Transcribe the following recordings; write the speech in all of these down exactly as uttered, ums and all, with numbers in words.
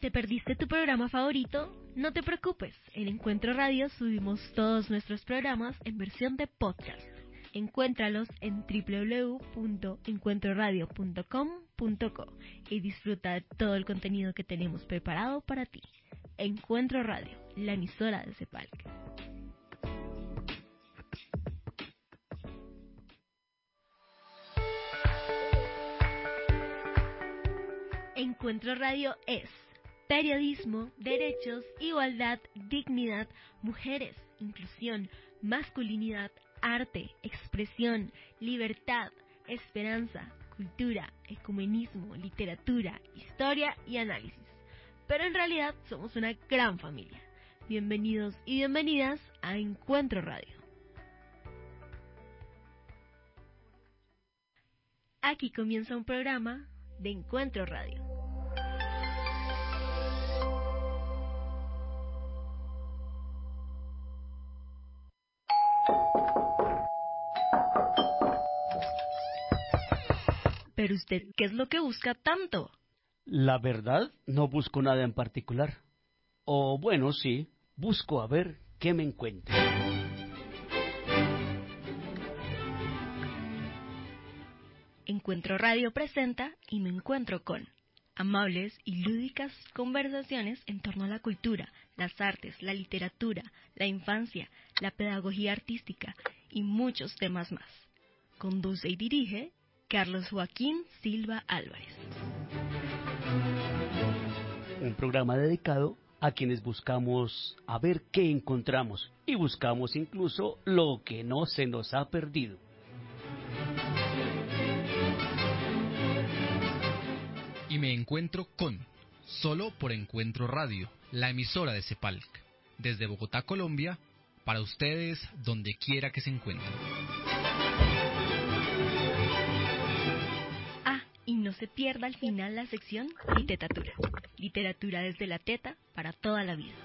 ¿Te perdiste tu programa favorito? No te preocupes, en Encuentro Radio subimos todos nuestros programas en versión de podcast. Encuéntralos en doble u doble u doble u punto encuentro radio punto com punto co y disfruta de todo el contenido que tenemos preparado para ti. Encuentro Radio, la emisora de CEPALC. Encuentro Radio es periodismo, derechos, igualdad, dignidad, mujeres, inclusión, masculinidad, arte, expresión, libertad, esperanza, cultura, ecumenismo, literatura, historia y análisis. Pero en realidad somos una gran familia. Bienvenidos y bienvenidas a Encuentro Radio. Aquí comienza un programa de Encuentro Radio. Pero usted, ¿qué es lo que busca tanto? La verdad, no busco nada en particular. O bueno, sí, busco a ver qué me encuentro. Encuentro Radio presenta Y me encuentro con amables y lúdicas conversaciones en torno a la cultura, las artes, la literatura, la infancia, la pedagogía artística y muchos temas más. Conduce y dirige Carlos Joaquín Silva Álvarez. Un programa dedicado a quienes buscamos a ver qué encontramos y buscamos incluso lo que no se nos ha perdido. Y me encuentro con, solo por Encuentro Radio, la emisora de CEPALC, desde Bogotá, Colombia, para ustedes donde quiera que se encuentren. Ah, y no se pierda al final la sección Literatura. Literatura desde la teta para toda la vida.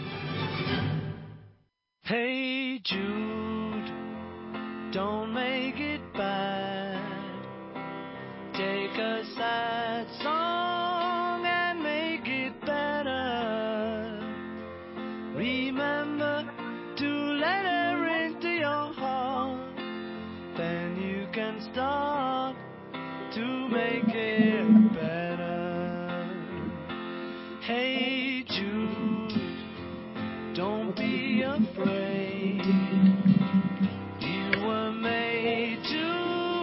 Hey Jude, don't make it bad. Take a sad song and make it better. Remember to let her into your heart. Then you can start to make it better. Hey Jude, don't be afraid. You were made to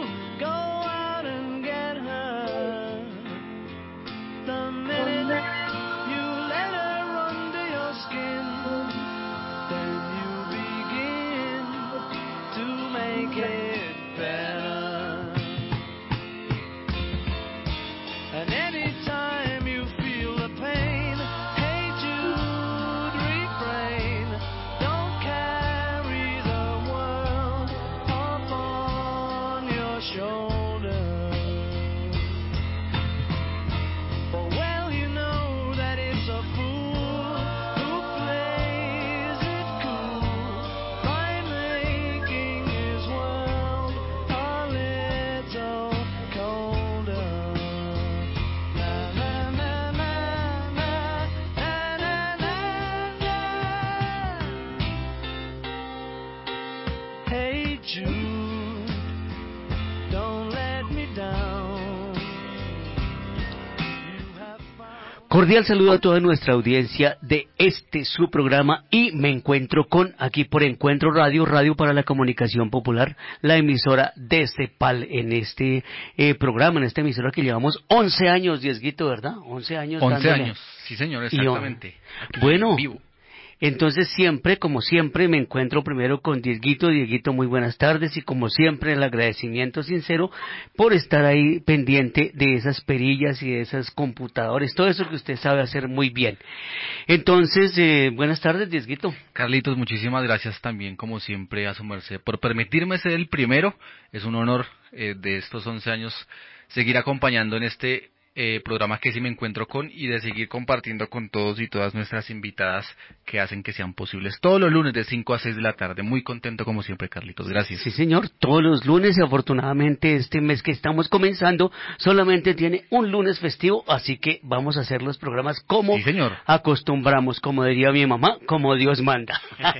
Cordial saludo a toda nuestra audiencia de este su programa Y me encuentro con, aquí por Encuentro Radio, Radio para la Comunicación Popular, la emisora de CEPAL en este eh, programa, en esta emisora que llevamos once años, Diezguito, ¿verdad? once años. once dándole. años, sí señor, exactamente. Y, bueno, vivo. Entonces siempre, como siempre, me encuentro primero con Dieguito. Dieguito, muy buenas tardes, y como siempre el agradecimiento sincero por estar ahí pendiente de esas perillas y de esas computadores, todo eso que usted sabe hacer muy bien. Entonces, eh, buenas tardes, Dieguito. Carlitos, muchísimas gracias también, como siempre, a su merced por permitirme ser el primero. Es un honor eh, de estos once años seguir acompañando en este eh, programa que sí me encuentro con y de seguir compartiendo con todos y todas nuestras invitadas que hacen que sean posibles todos los lunes de cinco a seis de la tarde. Muy contento como siempre, Carlitos. Gracias. Sí, señor, todos los lunes y afortunadamente este mes que estamos comenzando solamente tiene un lunes festivo, así que vamos a hacer los programas como Sí, señor. acostumbramos, como diría mi mamá, como Dios manda.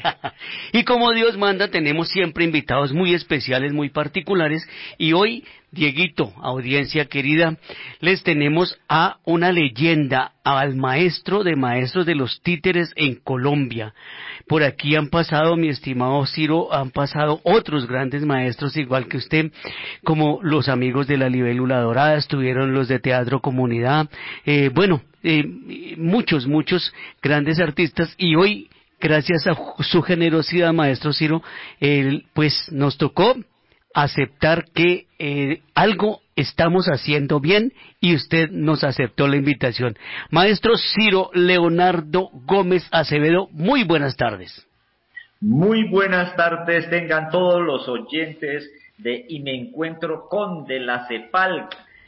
Y como Dios manda tenemos siempre invitados muy especiales, muy particulares y hoy, Dieguito, audiencia querida, les tenemos a una leyenda, al maestro de maestros de los títeres en Colombia. Por aquí han pasado, mi estimado Ciro, han pasado otros grandes maestros, igual que usted, como los amigos de la Libélula Dorada, estuvieron los de Teatro Comunidad, eh, bueno, eh, muchos, muchos grandes artistas, y hoy, gracias a su generosidad, maestro Ciro, eh, pues nos tocó aceptar que eh, algo estamos haciendo bien y usted nos aceptó la invitación. Maestro Ciro Leonardo Gómez Acevedo, muy buenas tardes. Muy buenas tardes tengan todos los oyentes de Y me encuentro con de la CEPAL.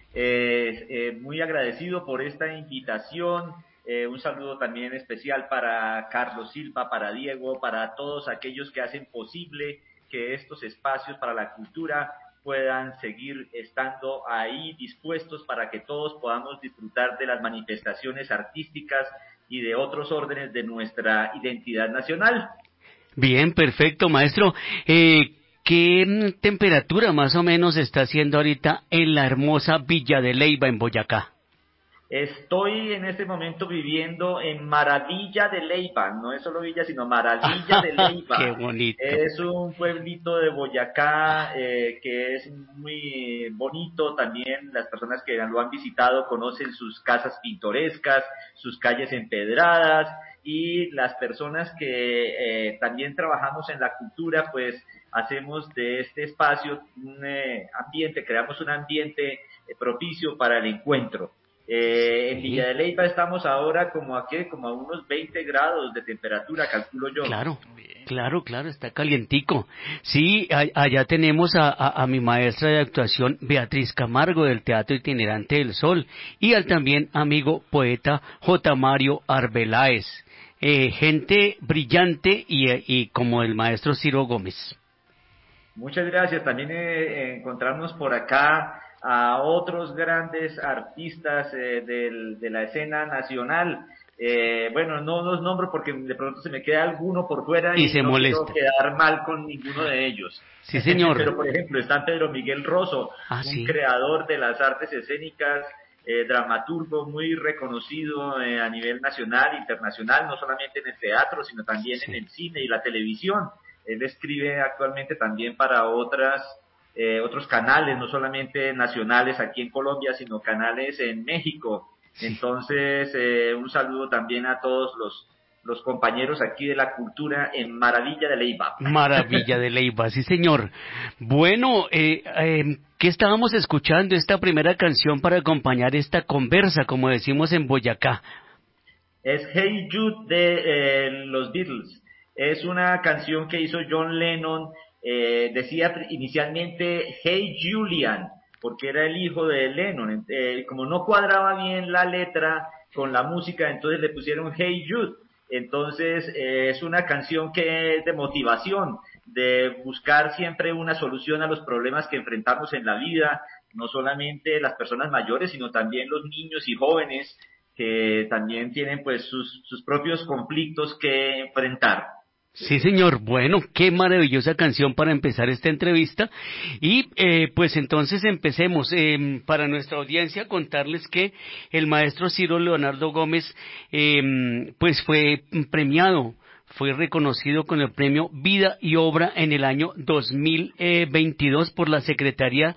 Eh, eh, muy agradecido por esta invitación. Eh, un saludo también especial para Carlos Silva, para Diego, para todos aquellos que hacen posible que estos espacios para la cultura puedan seguir estando ahí dispuestos para que todos podamos disfrutar de las manifestaciones artísticas y de otros órdenes de nuestra identidad nacional. Bien, perfecto, maestro. Eh, ¿Qué temperatura más o menos está haciendo ahorita en la hermosa Villa de Leyva, en Boyacá? Estoy en este momento viviendo en Maravilla de Leyva, no es solo Villa, sino Maravilla de Leyva. ¡Qué bonito! Es un pueblito de Boyacá eh, que es muy bonito. También las personas que lo han visitado conocen sus casas pintorescas, sus calles empedradas, y las personas que eh, también trabajamos en la cultura, pues hacemos de este espacio un eh, ambiente, creamos un ambiente eh, propicio para el encuentro. Eh, en Villa de Leyva estamos ahora como a qué, como a unos veinte grados de temperatura, calculo yo. Claro, claro, claro, está calientico. Sí, a, allá tenemos a, a, a mi maestra de actuación, Beatriz Camargo, del Teatro Itinerante del Sol, y al también amigo poeta J. Mario Arbeláez. Eh, gente brillante y, y como el maestro Ciro Gómez. Muchas gracias. También eh, encontrarnos por acá a otros grandes artistas eh, del, de la escena nacional. Eh, bueno, no los nombro porque de pronto se me queda alguno por fuera y, y se no molesta. quiero quedar mal con ninguno de ellos. Sí, señor. Pero, por ejemplo, está Pedro Miguel Rosso, ah, un ¿sí? creador de las artes escénicas, eh, dramaturgo muy reconocido eh, a nivel nacional e internacional, no solamente en el teatro, sino también sí. en el cine y la televisión. Él escribe actualmente también para otras Eh, otros canales, no solamente nacionales aquí en Colombia, sino canales en México. Sí. Entonces, eh, un saludo también a todos los, los compañeros aquí de la cultura en Maravilla de Leyva. Maravilla de Leyva, sí señor. Bueno, eh, eh, ¿qué estábamos escuchando? Esta primera canción para acompañar esta conversa, como decimos en Boyacá. Es Hey Jude de eh, los Beatles. Es una canción que hizo John Lennon. Eh, decía inicialmente Hey Julian, porque era el hijo de Lennon. Eh, como no cuadraba bien la letra con la música, entonces le pusieron Hey Jude. Entonces eh, es una canción que es de motivación, de buscar siempre una solución a los problemas que enfrentamos en la vida, no solamente las personas mayores, sino también los niños y jóvenes que también tienen pues sus, sus propios conflictos que enfrentar. Sí, señor. Bueno, qué maravillosa canción para empezar esta entrevista. Y eh, pues entonces empecemos. Eh, para nuestra audiencia contarles que el maestro Ciro Leonardo Gómez eh, pues fue premiado, fue reconocido con el premio Vida y Obra en el año dos mil veintidós por la Secretaría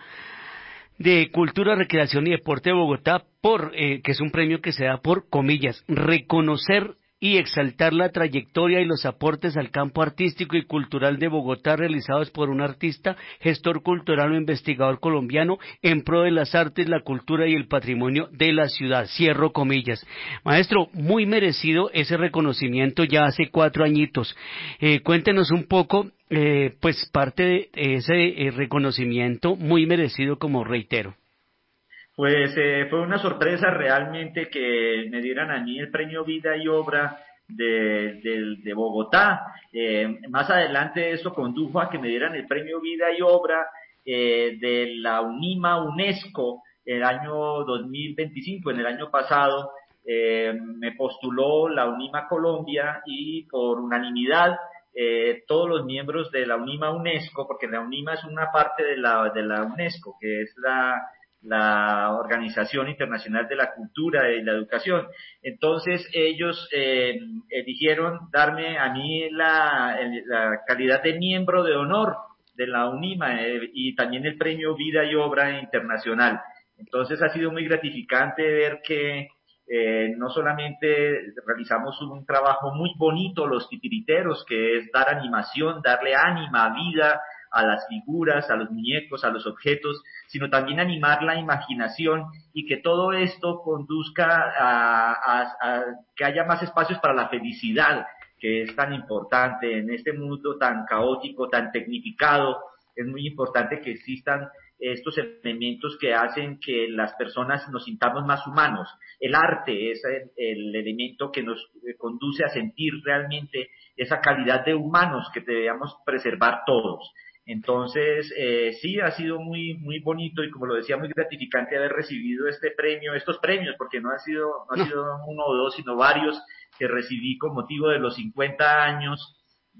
de Cultura, Recreación y Deporte de Bogotá, por eh, que es un premio que se da por, comillas, reconocer y exaltar la trayectoria y los aportes al campo artístico y cultural de Bogotá realizados por un artista, gestor cultural o investigador colombiano en pro de las artes, la cultura y el patrimonio de la ciudad. Cierro comillas. Maestro, muy merecido ese reconocimiento ya hace cuatro añitos. Eh, cuéntenos un poco, eh, pues parte de ese eh, reconocimiento muy merecido, como reitero. Pues eh, fue una sorpresa realmente que me dieran a mí el premio Vida y Obra de, de, de Bogotá. Eh, más adelante eso condujo a que me dieran el premio Vida y Obra eh, de la UNIMA UNESCO el año dos mil veinticinco, en el año pasado. Eh, me postuló la UNIMA Colombia y por unanimidad eh, todos los miembros de la UNIMA UNESCO, porque la UNIMA es una parte de la, de la UNESCO, que es la la Organización Internacional de la Cultura y la Educación. Entonces ellos eh, eligieron darme a mí la, la calidad de miembro de honor de la UNIMA eh, y también el premio Vida y Obra Internacional. Entonces ha sido muy gratificante ver que eh, no solamente realizamos un trabajo muy bonito los titiriteros, que es dar animación, darle ánima, vida a las figuras, a los muñecos, a los objetos, sino también animar la imaginación y que todo esto conduzca a, a, a que haya más espacios para la felicidad, que es tan importante en este mundo tan caótico, tan tecnificado. Es muy importante que existan estos elementos que hacen que las personas nos sintamos más humanos. El arte es el, el elemento que nos conduce a sentir realmente esa calidad de humanos que debemos preservar todos. Entonces, eh, sí, ha sido muy muy bonito y, como lo decía, muy gratificante haber recibido este premio, estos premios, porque no ha sido no ha No. sido uno o dos, sino varios que recibí con motivo de los cincuenta años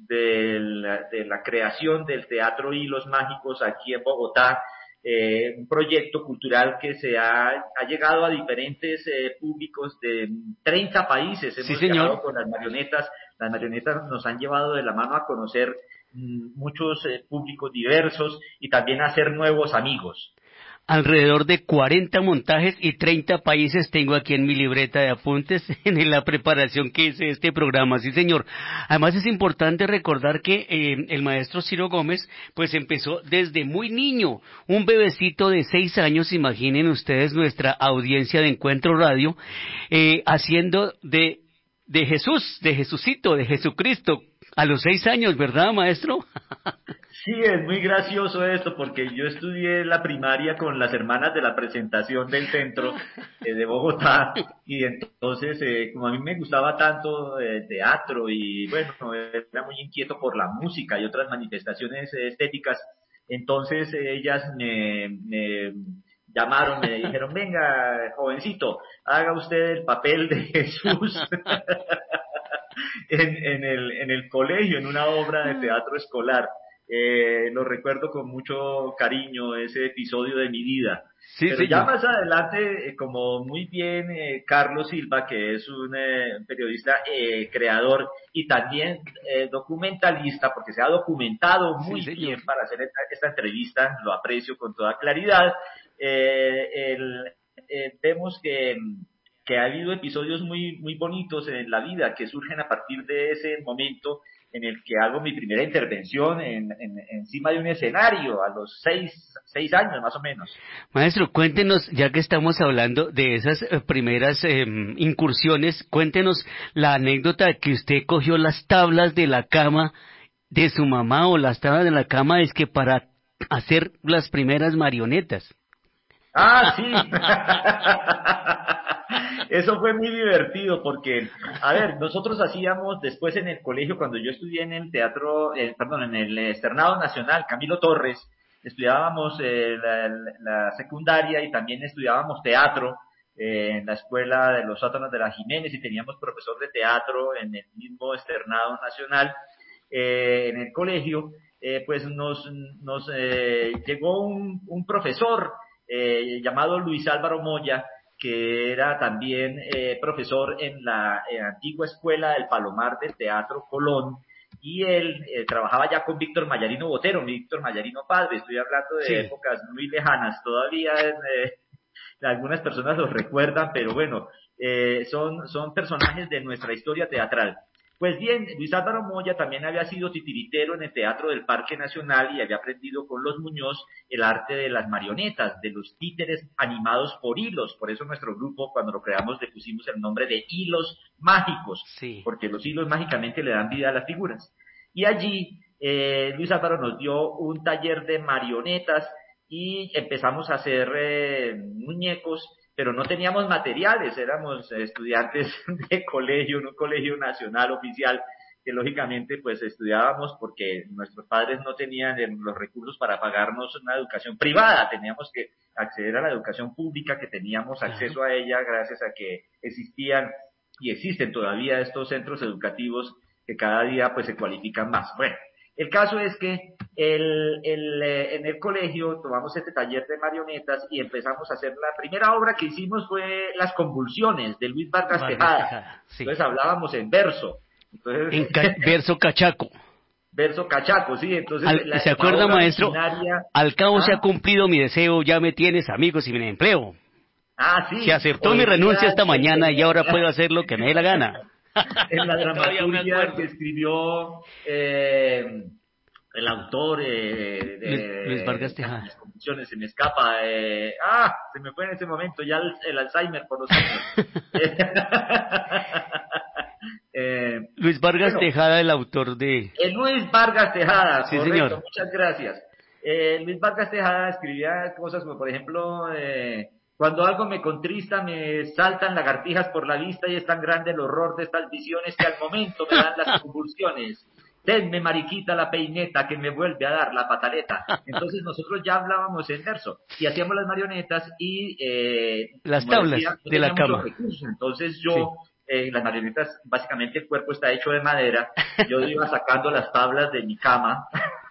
de la, de la creación del Teatro Hilos Mágicos aquí en Bogotá, eh, un proyecto cultural que se ha, ha llegado a diferentes eh, públicos de treinta países. Sí, Hemos señor. viajado con las marionetas, las marionetas nos han llevado de la mano a conocer muchos eh, públicos diversos y también hacer nuevos amigos. Alrededor de cuarenta montajes y treinta países tengo aquí en mi libreta de apuntes en la preparación que hice de este programa, sí señor. Además es importante recordar que eh, el maestro Ciro Gómez pues empezó desde muy niño, un bebecito de seis años, imaginen ustedes nuestra audiencia de Encuentro Radio, eh, haciendo de, de Jesús, de Jesucito, de Jesucristo, a los seis años, ¿verdad, maestro? Sí, es muy gracioso esto porque yo estudié la primaria con las hermanas de la presentación del centro eh, de Bogotá y entonces eh, como a mí me gustaba tanto el eh, teatro y bueno, era muy inquieto por la música y otras manifestaciones eh, estéticas, entonces eh, ellas me, me llamaron, me dijeron, venga, jovencito, haga usted el papel de Jesús. En, en, el, en el colegio, en una obra de teatro escolar. Eh, lo recuerdo con mucho cariño, ese episodio de mi vida. Sí, Pero señor. ya más adelante, eh, como muy bien eh, Carlos Silva, que es un eh, periodista eh, creador y también eh, documentalista, porque se ha documentado muy Sí, señor. bien para hacer esta, esta entrevista, lo aprecio con toda claridad. Eh, el, eh, vemos que que ha habido episodios muy muy bonitos en la vida que surgen a partir de ese momento en el que hago mi primera intervención en, en, encima de un escenario a los seis, seis años más o menos. Maestro, cuéntenos, ya que estamos hablando de esas eh, primeras eh, incursiones, cuéntenos la anécdota de que usted cogió las tablas de la cama de su mamá o las tablas de la cama es que para hacer las primeras marionetas. Ah, sí. Eso fue muy divertido porque, a ver, nosotros hacíamos después en el colegio, cuando yo estudié en el teatro, eh, perdón, en el Externado Nacional Camilo Torres, estudiábamos eh, la, la secundaria y también estudiábamos teatro eh, en la escuela de los sótanos de la Jiménez y teníamos profesor de teatro en el mismo Externado Nacional eh, en el colegio, eh, pues nos, nos eh, llegó un, un profesor eh, llamado Luis Álvaro Moya, que era también eh, profesor en la, en la antigua escuela del Palomar del Teatro Colón, y él eh, trabajaba ya con Víctor Mayarino Botero, Víctor Mayarino padre, estoy hablando de Sí. épocas muy lejanas, todavía eh, algunas personas los recuerdan, pero bueno, eh, son, son personajes de nuestra historia teatral. Pues bien, Luis Álvaro Moya también había sido titiritero en el Teatro del Parque Nacional y había aprendido con los Muñoz el arte de las marionetas, de los títeres animados por hilos. Por eso nuestro grupo, cuando lo creamos, le pusimos el nombre de Hilos Mágicos, Sí. porque los hilos mágicamente le dan vida a las figuras. Y allí eh, Luis Álvaro nos dio un taller de marionetas y empezamos a hacer eh, muñecos, pero no teníamos materiales, éramos estudiantes de colegio, en un colegio nacional oficial, que lógicamente pues estudiábamos porque nuestros padres no tenían los recursos para pagarnos una educación privada, teníamos que acceder a la educación pública, que teníamos acceso a ella gracias a que existían y existen todavía estos centros educativos que cada día pues se cualifican más. Bueno, el caso es que el, el, eh, en el colegio tomamos este taller de marionetas y empezamos a hacer, la primera obra que hicimos fue Las convulsiones de Luis Vargas, Vargas Tejada. Tejada, sí. Entonces hablábamos en verso. Entonces, En ca- verso cachaco. verso cachaco, sí. Entonces, Al- la, ¿Se la acuerda, obra maestro? originaria- Al cabo ¿Ah? se ha cumplido mi deseo, ya me tienes amigos y me empleo. Ah, sí. Se aceptó Hoy mi renuncia día, esta mañana y ahora en- puedo hacer lo que me dé la gana. En la Todavía me dramaturgia acuerdo. que escribió eh, el autor eh, de Luis, Luis Vargas Tejada. Las convulsiones, se me escapa. Eh, ah, se me fue en ese momento ya el, el Alzheimer por los años. eh, Luis Vargas bueno, Tejada, el autor de... Eh, Luis Vargas Tejada, Sí, correcto, señor. muchas gracias. Eh, Luis Vargas Tejada escribía cosas como, por ejemplo, eh, cuando algo me contrista, me saltan lagartijas por la vista y es tan grande el horror de estas visiones que al momento me dan las convulsiones. Tenme, mariquita, la peineta que me vuelve a dar la pataleta. Entonces nosotros ya hablábamos en verso y hacíamos las marionetas y eh, Las como tablas decía, no de la teníamos cama. los recursos. Entonces yo, eh, las marionetas, básicamente el cuerpo está hecho de madera, yo iba sacando las tablas de mi cama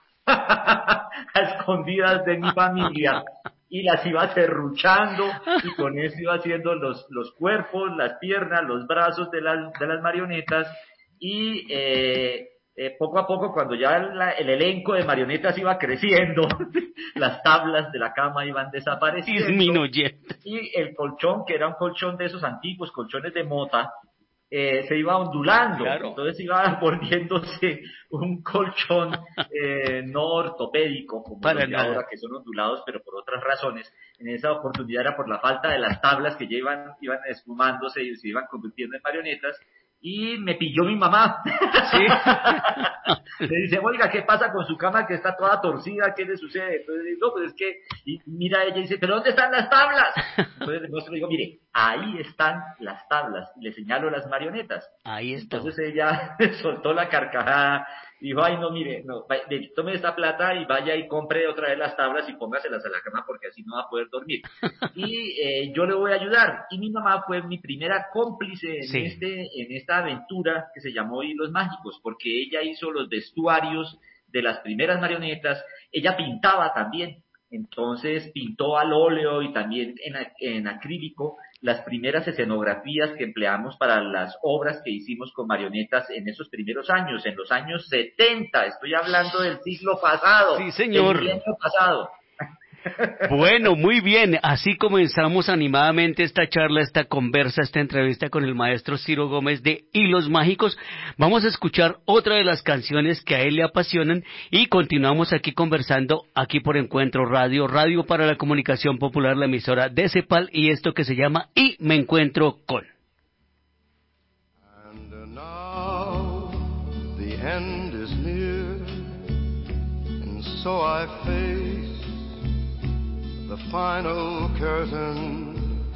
a escondidas de mi familia y las iba serruchando y con eso iba haciendo los, los cuerpos, las piernas, los brazos de las, de las marionetas y eh, eh, poco a poco cuando ya la, el elenco de marionetas iba creciendo, las tablas de la cama iban desapareciendo Disminuyendo. y el colchón, que era un colchón de esos antiguos colchones de mota, eh, se iba ondulando, Claro. entonces iba volviéndose un colchón eh, no ortopédico como Para los de nada. ahora, que son ondulados, pero por otras razones. En esa oportunidad era por la falta de las tablas que ya iban, iban esfumándose y se iban convirtiendo en marionetas, y me pilló mi mamá. Sí. Le dice, oiga, ¿qué pasa con su cama que está toda torcida? ¿Qué le sucede? Entonces le digo, no, pues es que, y mira ella y dice, ¿pero dónde están las tablas? Entonces le muestro y digo, mire, ahí están las tablas. Y le señalo las marionetas. Ahí está. Entonces ella soltó la carcajada, dijo, ay no, mire, no, vaya, tome esta plata y vaya y compre otra vez las tablas y póngaselas a la cama porque así no va a poder dormir. Y eh, yo le voy a ayudar. Y mi mamá fue mi primera cómplice en, Sí. este, en esta aventura que se llamó Hilos Mágicos, porque ella hizo los vestuarios de las primeras marionetas, ella pintaba también. Entonces pintó al óleo y también en, en acrílico las primeras escenografías que empleamos para las obras que hicimos con marionetas en esos primeros años, en los años setenta, estoy hablando del siglo pasado, Sí, señor. del milenio pasado. Bueno, muy bien. Así comenzamos animadamente esta charla, esta conversa, esta entrevista con el maestro Ciro Gómez de Hilos Mágicos. Vamos a escuchar otra de las canciones que a él le apasionan y continuamos aquí conversando aquí por Encuentro Radio, Radio para la Comunicación Popular, la emisora de CEPAL y esto que se llama Y me encuentro con. And now the end is near, and so I face the final curtain.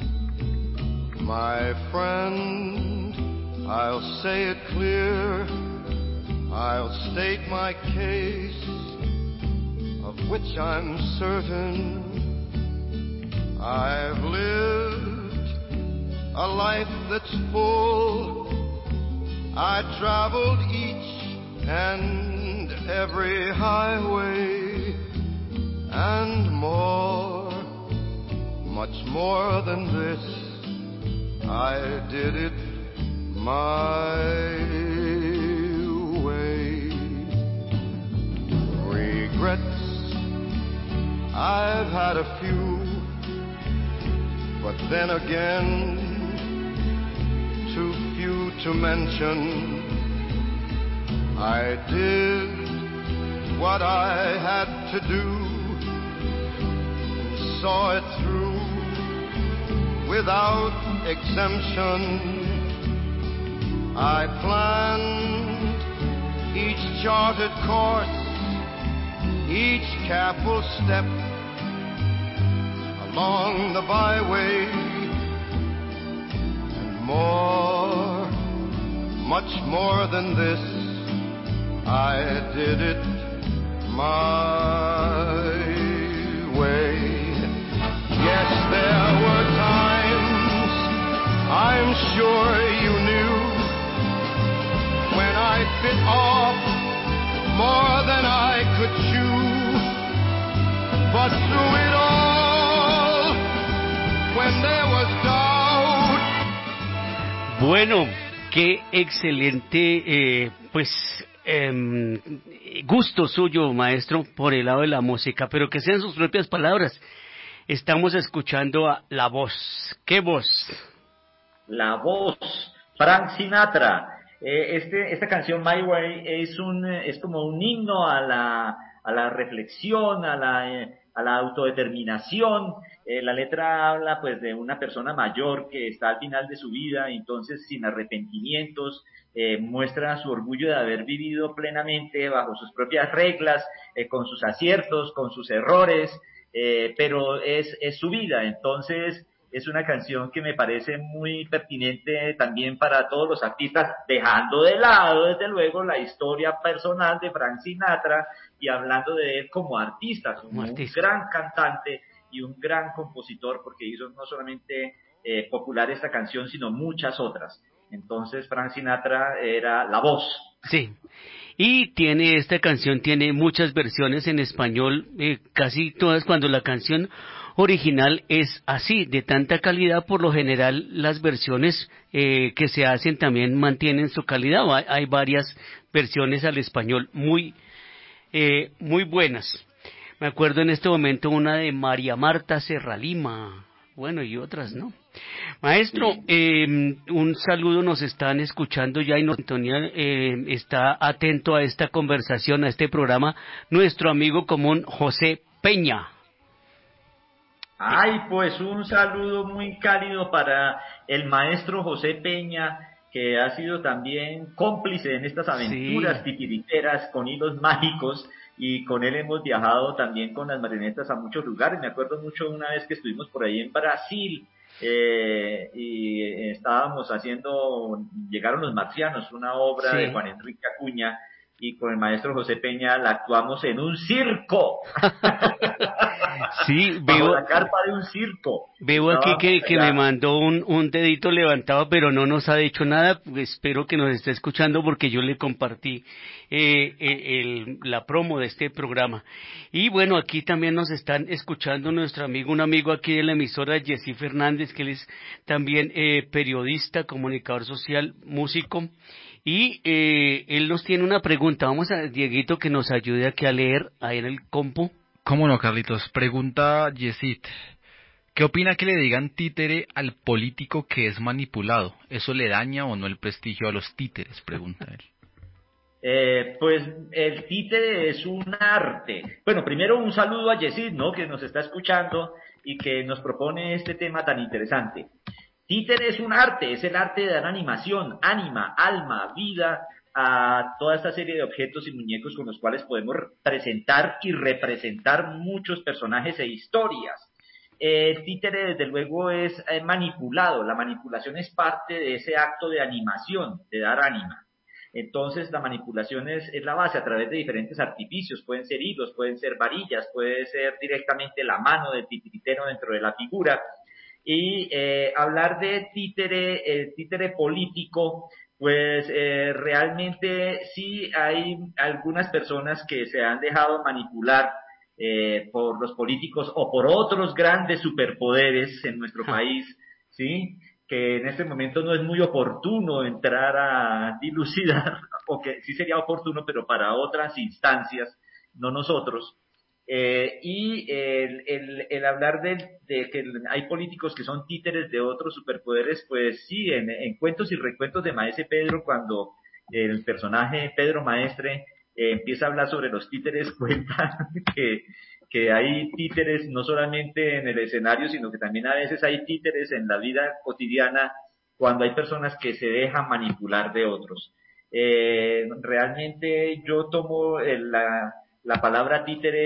My friend, I'll say it clear, I'll state my case, of which I'm certain. I've lived a life that's full, I traveled each and every highway, and more, much more than this, I did it my way. Regrets, I've had a few, but then again, too few to mention. I did what I had to do, saw it through without exemption. I planned each charted course, each careful step, along the byway, and more, much more than this, I did it my way. Yes, there were times, I'm sure you knew, when I bit off more than I could chew. But through it all, when there was doubt. Bueno, qué excelente, eh, pues, eh, gusto suyo, maestro, por el lado de la música, pero que sean sus propias palabras. Estamos escuchando a La Voz. ¿Qué voz? La Voz, Frank Sinatra. Eh, este, esta canción My Way es un, es como un himno a la, a la reflexión, a la, eh, a la autodeterminación. Eh, la letra habla pues de una persona mayor que está al final de su vida, entonces sin arrepentimientos, eh, muestra su orgullo de haber vivido plenamente bajo sus propias reglas, eh, con sus aciertos, con sus errores, eh, pero es, es su vida. Entonces es una canción que me parece muy pertinente también para todos los artistas, dejando de lado, desde luego, la historia personal de Frank Sinatra y hablando de él como artista, como, como artista. Un gran cantante y un gran compositor, porque hizo no solamente eh, popular esta canción, sino muchas otras. Entonces, Frank Sinatra era la voz. Sí. Y tiene, esta canción tiene muchas versiones en español, eh, casi todas, cuando la canción original es así, de tanta calidad. Por lo general las versiones eh, que se hacen también mantienen su calidad. Hay, hay varias versiones al español muy, eh, muy buenas. Me acuerdo en este momento una de María Marta Serralima, bueno, y otras, ¿no? Maestro, eh, un saludo, nos están escuchando ya y Antonia eh, está atento a esta conversación, a este programa, nuestro amigo común José Peña. Ay, pues un saludo muy cálido para el maestro José Peña, que ha sido también cómplice en estas aventuras sí. titiriteras con hilos mágicos, y con él hemos viajado también con las marionetas a muchos lugares. Me acuerdo mucho una vez que estuvimos por ahí en Brasil, eh, y estábamos haciendo Llegaron los marcianos, una obra sí. de Juan Enrique Acuña, y con el maestro José Peña la actuamos en un circo. Sí, bajo veo la carpa de un circo. Veo aquí que, que me mandó un, un dedito levantado, pero no nos ha dicho nada. Espero que nos esté escuchando porque yo le compartí eh, el, la promo de este programa. Y bueno, aquí también nos están escuchando nuestro amigo, un amigo aquí de la emisora, Jessy Fernández, que él es también eh, periodista, comunicador social, músico. Y eh, él nos tiene una pregunta. Vamos a Dieguito que nos ayude aquí a leer ahí en el compu. ¿Cómo no, Carlitos? Pregunta Yesit. ¿Qué opina que le digan títere al político que es manipulado? ¿Eso le daña o no el prestigio a los títeres? Pregunta él. Eh, pues el títere es un arte. Bueno, primero un saludo a Yesid, ¿no? Que nos está escuchando y que nos propone este tema tan interesante. Títere es un arte, es el arte de dar animación, ánima, alma, vida a toda esta serie de objetos y muñecos con los cuales podemos presentar y representar muchos personajes e historias. El títere, desde luego, es eh, manipulado. La manipulación es parte de ese acto de animación, de dar ánima. Entonces, la manipulación es, es la base a través de diferentes artificios. Pueden ser hilos, pueden ser varillas, puede ser directamente la mano del titiritero dentro de la figura. Y eh, hablar de títere, el títere político, pues eh, realmente sí hay algunas personas que se han dejado manipular eh, por los políticos o por otros grandes superpoderes en nuestro país, ¿sí? Que en este momento no es muy oportuno entrar a dilucidar, o que sí sería oportuno, pero para otras instancias, no nosotros. Eh, y el, el, el hablar de, de que hay políticos que son títeres de otros superpoderes, pues sí, en, en Cuentos y Recuentos de Maese Pedro, cuando el personaje Pedro Maestre eh, empieza a hablar sobre los títeres, cuenta que, que hay títeres no solamente en el escenario, sino que también a veces hay títeres en la vida cotidiana cuando hay personas que se dejan manipular de otros. Eh, realmente yo tomo el, la, la palabra títere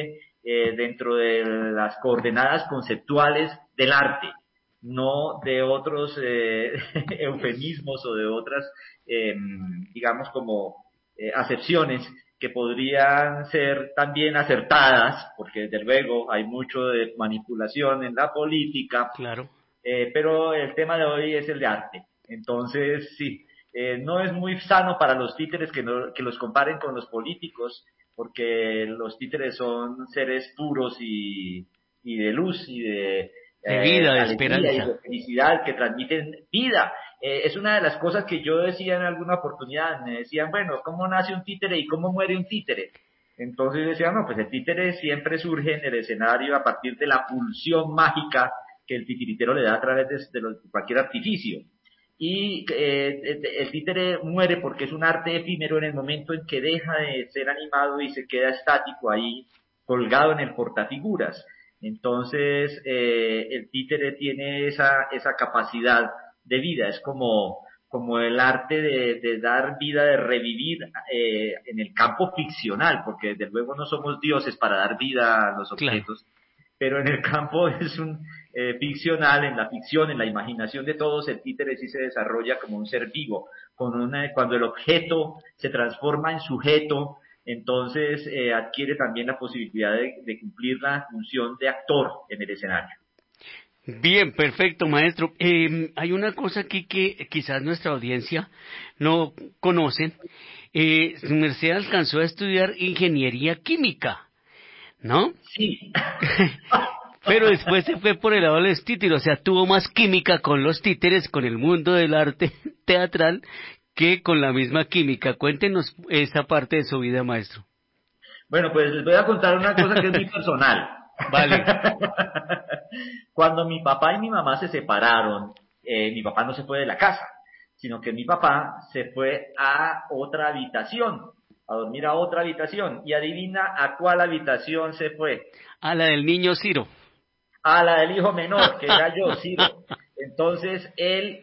eh, dentro de las coordenadas conceptuales del arte, no de otros eh, eufemismos o de otras, eh, digamos, como eh, acepciones que podrían ser también acertadas, porque desde luego hay mucho de manipulación en la política, Claro. eh, pero el tema de hoy es el de arte. Entonces, sí, eh, no es muy sano para los títeres que, no, que los comparen con los políticos, porque los títeres son seres puros y, y de luz y de De eh, vida, de alegría y de esperanza. felicidad, que transmiten vida. Eh, es una de las cosas que yo decía en alguna oportunidad. Me decían, bueno, ¿cómo nace un títere y cómo muere un títere? Entonces yo decía, no, pues el títere siempre surge en el escenario a partir de la pulsión mágica que el titiritero le da a través de, de, los, de cualquier artificio. Y eh, el títere muere porque es un arte efímero en el momento en que deja de ser animado y se queda estático ahí, colgado en el portafiguras. Entonces, eh, el títere tiene esa, esa capacidad de vida, es como, como el arte de, de dar vida, de revivir eh, en el campo ficcional, porque desde luego no somos dioses para dar vida a los Claro. objetos, pero en el campo es un eh, ficcional, en la ficción, en la imaginación de todos, el títere sí se desarrolla como un ser vivo, con una, cuando el objeto se transforma en sujeto, entonces eh, adquiere también la posibilidad de, de cumplir la función de actor en el escenario. Bien, perfecto, maestro. Eh, hay una cosa aquí que quizás nuestra audiencia no conoce. Eh, su merced alcanzó a estudiar ingeniería química, ¿no? Sí. Pero después se fue por el lado de los títeres, o sea, tuvo más química con los títeres, con el mundo del arte teatral, que con la misma química. Cuéntenos esa parte de su vida, maestro. Bueno, pues les voy a contar una cosa que es muy personal. Vale. Cuando mi papá y mi mamá se separaron, eh, mi papá no se fue de la casa, sino que mi papá se fue a otra habitación, a dormir a otra habitación. Y adivina a cuál habitación se fue. A la del niño Ciro. A la del hijo menor, que era yo, Ciro. Entonces él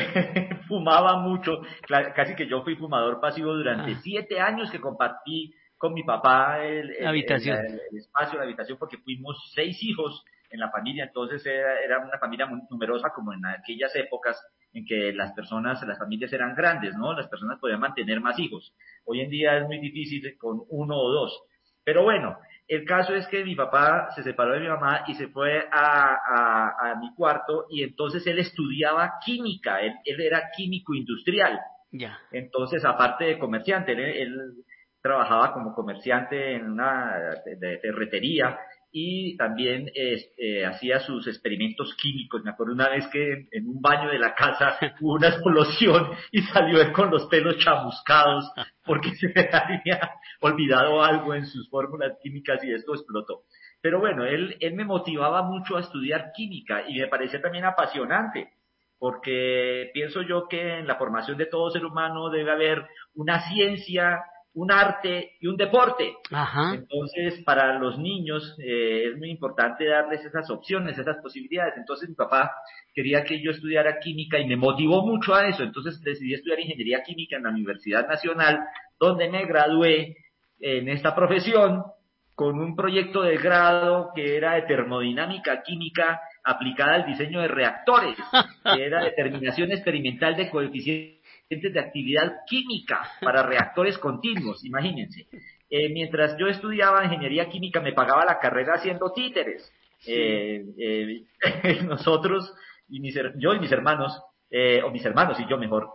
fumaba mucho, casi que yo fui fumador pasivo durante Ah, siete años que compartí con mi papá el, la el, el, habitación. el espacio, la habitación, porque fuimos seis hijos en la familia, entonces era, era una familia muy numerosa como en aquellas épocas en que las personas, las familias eran grandes, ¿no? Las personas podían mantener más hijos. Hoy en día es muy difícil con uno o dos. Pero bueno, el caso es que mi papá se separó de mi mamá y se fue a, a, a mi cuarto y entonces él estudiaba química, él, él era químico industrial. Ya. Entonces, aparte de comerciante, él, él trabajaba como comerciante en una de, de ferretería y también eh, eh, hacía sus experimentos químicos. Me acuerdo una vez que en, en un baño de la casa hubo una explosión y salió él con los pelos chamuscados porque se le había olvidado algo en sus fórmulas químicas y esto explotó. Pero bueno, él, él me motivaba mucho a estudiar química y me parecía también apasionante, porque pienso yo que en la formación de todo ser humano debe haber una ciencia, un arte y un deporte. Ajá. Entonces, para los niños eh, es muy importante darles esas opciones, esas posibilidades. Entonces, mi papá quería que yo estudiara química y me motivó mucho a eso. Entonces, decidí estudiar ingeniería química en la Universidad Nacional, donde me gradué en esta profesión con un proyecto de grado que era de termodinámica química aplicada al diseño de reactores, que era determinación experimental de coeficientes de actividad química para reactores continuos, imagínense. Eh, mientras yo estudiaba ingeniería química me pagaba la carrera haciendo títeres. Sí. Eh, eh, nosotros, y mis, yo y mis hermanos, eh, o mis hermanos y yo mejor,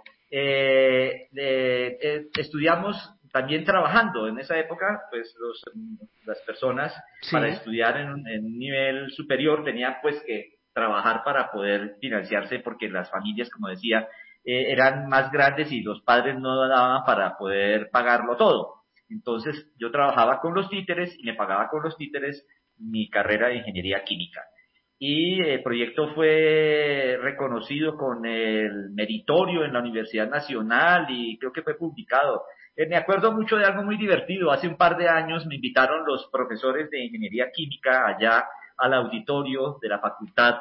eh, eh, eh, estudiamos también trabajando. En esa época, pues los, las personas Sí. para estudiar en un, en un nivel superior tenían pues que trabajar para poder financiarse porque las familias, como decía, eh, eran más grandes y los padres no daban para poder pagarlo todo. Entonces yo trabajaba con los títeres y me pagaba con los títeres mi carrera de ingeniería química. Y el proyecto fue reconocido con el meritorio en la Universidad Nacional y creo que fue publicado. Eh, me acuerdo mucho de algo muy divertido. Hace un par de años me invitaron los profesores de ingeniería química allá al auditorio de la facultad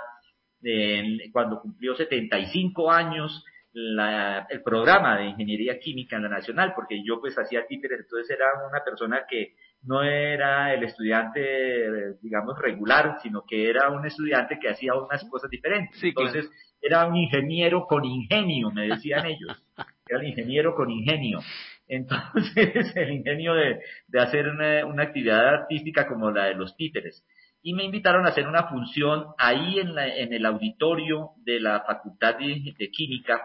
eh, cuando cumplió setenta y cinco años la, el programa de ingeniería química en la nacional, porque yo pues hacía títeres, entonces era una persona que no era el estudiante, digamos, regular, sino que era un estudiante que hacía unas cosas diferentes. Sí, claro. Entonces, era un ingeniero con ingenio, me decían ellos. Era el ingeniero con ingenio. Entonces, el ingenio de, de hacer una, una actividad artística como la de los títeres. Y me invitaron a hacer una función ahí en, la, en el auditorio de la Facultad de, de Química.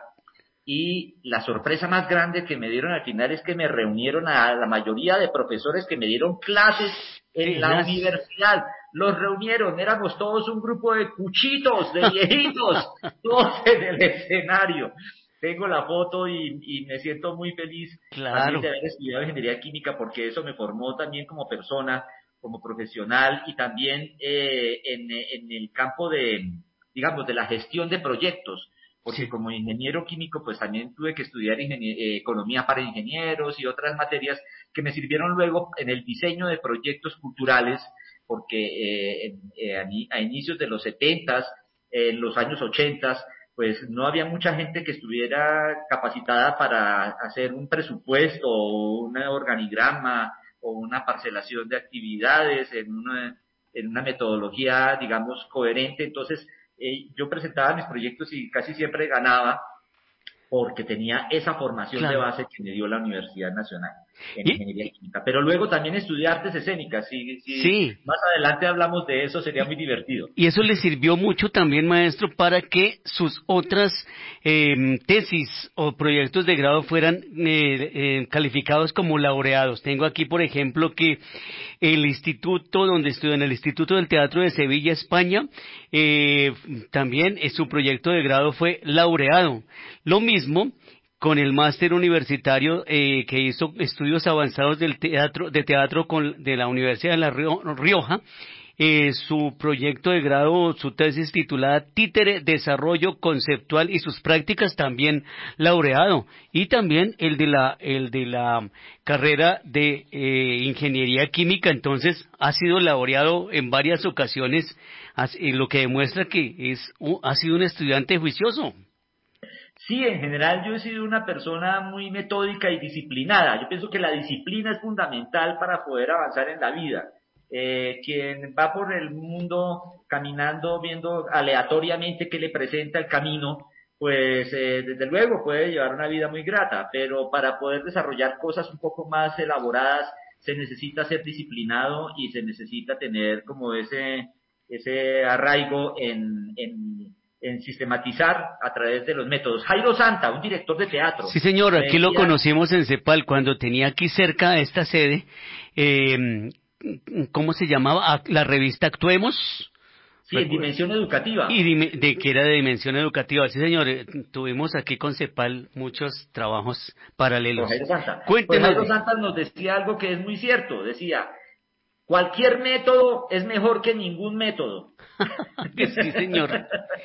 Y la sorpresa más grande que me dieron al final es que me reunieron a la mayoría de profesores que me dieron clases en la Tenaz. universidad. Los reunieron, éramos todos un grupo de cuchitos, de viejitos, todos en el escenario. Tengo la foto y, y me siento muy feliz también Claro. de haber estudiado ingeniería química, porque eso me formó también como persona, como profesional, y también eh, en, en el campo de, digamos, de la gestión de proyectos, porque Sí. como ingeniero químico pues también tuve que estudiar ingenie- eh, economía para ingenieros y otras materias que me sirvieron luego en el diseño de proyectos culturales, porque eh, en- eh, a, ni- a inicios de los setentas, en los años ochentas, pues no había mucha gente que estuviera capacitada para hacer un presupuesto o un organigrama o una parcelación de actividades en una, en una metodología, digamos, coherente. Entonces, eh, yo presentaba mis proyectos y casi siempre ganaba porque tenía esa formación de Claro. base que me dio la Universidad Nacional en Y, Ingeniería y- Química. Pero luego también estudié artes escénicas. Si, si sí. más adelante hablamos de eso, sería muy divertido. Y eso le sirvió mucho también, maestro, para que sus otras eh, tesis o proyectos de grado fueran eh, eh, calificados como laureados. Tengo aquí, por ejemplo, que el instituto donde estudió, en el Instituto del Teatro de Sevilla, España, eh, también eh, su proyecto de grado fue laureado. Lo mismo con el máster universitario eh, que hizo estudios avanzados del teatro, de teatro con, de la Universidad de La Rio- Rioja. Eh, su proyecto de grado, su tesis titulada Títere, Desarrollo Conceptual y sus prácticas, también laureado. Y también el de la, el de la carrera de eh, Ingeniería Química, entonces ha sido laureado en varias ocasiones, así- lo que demuestra que es, u- ha sido un estudiante juicioso. Sí, en general yo he sido una persona muy metódica y disciplinada. Yo pienso que la disciplina es fundamental para poder avanzar en la vida. Eh, quien va por el mundo caminando, viendo aleatoriamente qué le presenta el camino, pues eh, desde luego puede llevar una vida muy grata, pero para poder desarrollar cosas un poco más elaboradas se necesita ser disciplinado y se necesita tener como ese, ese arraigo en, en en sistematizar a través de los métodos. Jairo Santa, un director de teatro, Sí, señor, me aquí lo decía, conocimos en CEPAL cuando tenía aquí cerca esta sede, eh, ¿cómo se llamaba? Ah, la revista Actuemos. sí, en dimensión Y educativa, dime- de que era de dimensión educativa. Sí, señor, eh, tuvimos aquí con CEPAL muchos trabajos con paralelos. Jairo Santa. Pues Cuéntenos. Jairo Santa nos decía algo que es muy cierto, decía, cualquier método es mejor que ningún método. Sí, señor.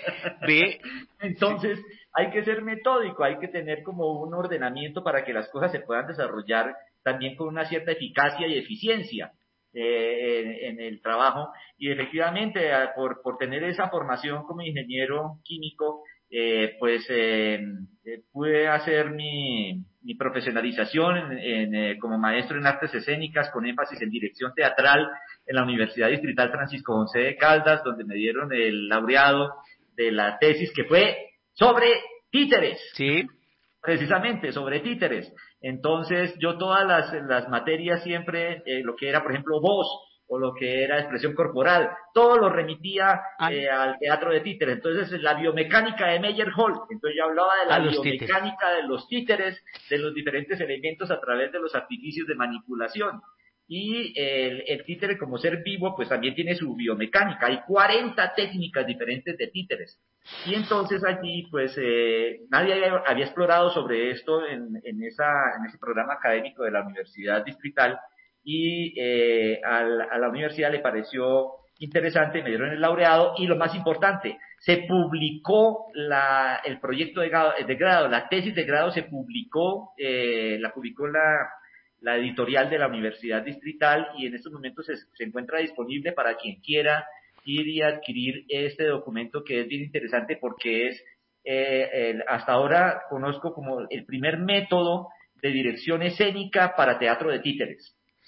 Ve, sí, Entonces, hay que ser metódico, hay que tener como un ordenamiento para que las cosas se puedan desarrollar también con una cierta eficacia y eficiencia eh, en, en el trabajo. Y efectivamente, a- por, por tener esa formación como ingeniero químico, eh, pues eh, eh, pude hacer mi, mi profesionalización en, en, eh, como maestro en artes escénicas con énfasis en dirección teatral en la Universidad Distrital Francisco José de Caldas, donde me dieron el laureado de la tesis que fue sobre títeres, sí, precisamente sobre títeres. Entonces yo todas las, las materias siempre, eh, lo que era por ejemplo voz o lo que era expresión corporal, todo lo remitía al- eh, al teatro de títeres. Entonces la biomecánica de Meyerhold, entonces yo hablaba de a la los títeres. biomecánica de los títeres, de los diferentes elementos a través de los artificios de manipulación. Y el, el títere como ser vivo, pues también tiene su biomecánica. Hay cuarenta técnicas diferentes de títeres. Y entonces allí, pues, eh, nadie había, había explorado sobre esto en, en, esa, en ese programa académico de la Universidad Distrital. Y eh, a, la, a la universidad le pareció interesante, me dieron el laureado. Y lo más importante, se publicó la, el proyecto de grado, de grado, la tesis de grado se publicó, eh, la publicó la la editorial de la Universidad Distrital, y en estos momentos se, se encuentra disponible para quien quiera ir y adquirir este documento, que es bien interesante porque es, eh, el, hasta ahora conozco como el primer método de dirección escénica para teatro de títeres.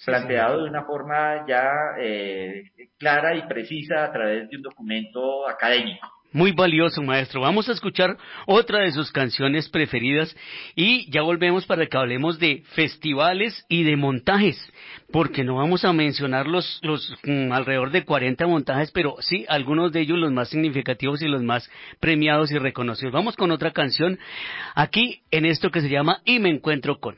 planteado de una forma ya eh, clara y precisa a través de un documento académico. Muy valioso, maestro. Vamos a escuchar otra de sus canciones preferidas y ya volvemos para que hablemos de festivales y de montajes, porque no vamos a mencionar los, los mm, alrededor de cuarenta montajes, pero sí algunos de ellos los más significativos y los más premiados y reconocidos. Vamos con otra canción aquí en esto que se llama Y me encuentro con.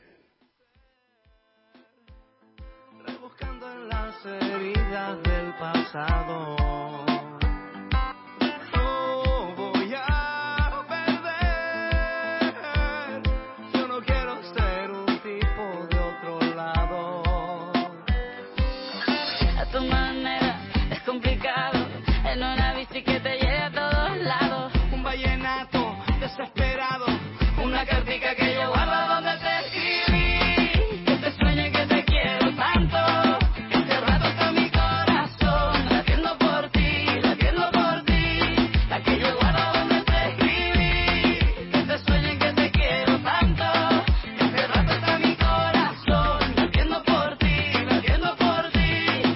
Rebuscando en las heridas del pasado. Desesperado, una cartica que yo guardo donde te escribí, que te sueñe que te quiero tanto, que hace rato está mi corazón latiendo por ti, latiendo por ti, la que yo guardo donde te escribí, que te sueñe que te quiero tanto, que hace rato está mi corazón latiendo por ti, latiendo por ti.